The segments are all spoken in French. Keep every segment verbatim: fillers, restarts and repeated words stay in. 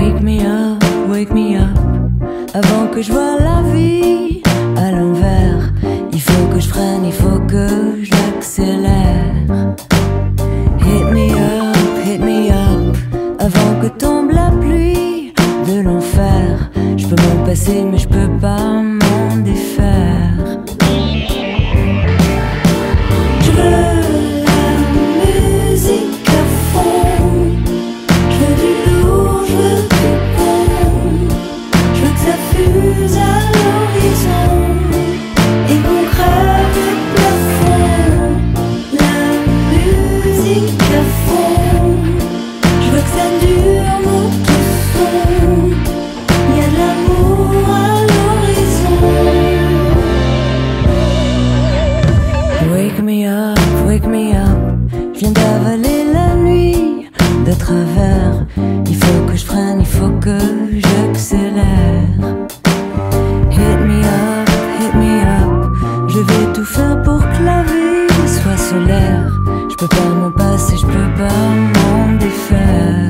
Wake me up, wake me up, avant que je vois la vie à l'envers. Il faut que je freine, il faut que j'accélère. Hit me up, hit me up, avant que tombe la pluie de l'enfer. Je peux m'en passer mais je peux pas m'en défaire. Je veux la musique à fond, je veux du lourd, je veux du bon, je veux que ça fuse à l'horizon et qu'on crève le plafond. La musique à fond, je veux que ça dure mon tout son. Il y a de l'amour à l'horizon. Wake me up, wake me up, je viens d'avaler la nuit de travers. Il faut que je freine, il faut que j'accélère. Hit me up, hit me up, je vais tout faire pour que la vie soit solaire. Je peux pas m'en passer, je peux pas m'en défaire.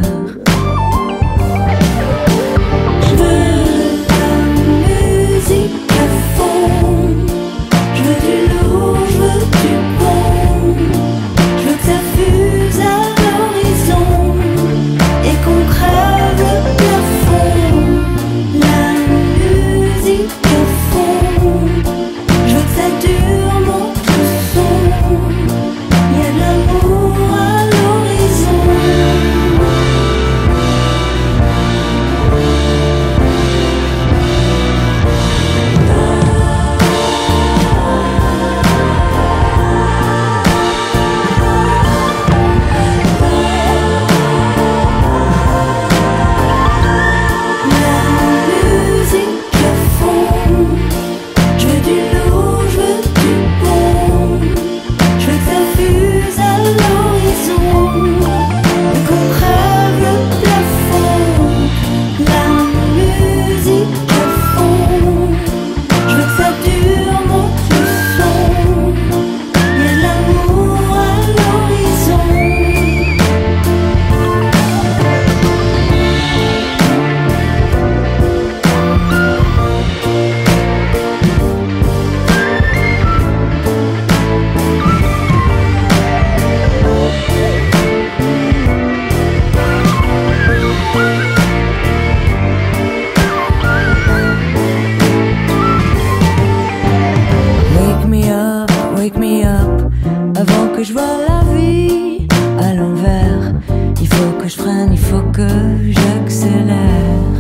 Je veux la musique à fond, je veux du lourd, je veux du bon, je veux que ça fuse à l'horizon et qu'on crève le plafond. La musique à fond, je veux que ça dure mon tout son. Il y a de l'amour à l'horizon. La musique à fond, je veux du lourd, je veux du bon, je veux que ça fuse à l'horizon et qu'on crève le plafond. La musique à fond, je veux que ça dure mon tout son. Il y a de l'amour à l'horizon. Wake me up, wake me up, avant que je vois la vie à l'envers. Il faut que je freine, il faut que j'accélère.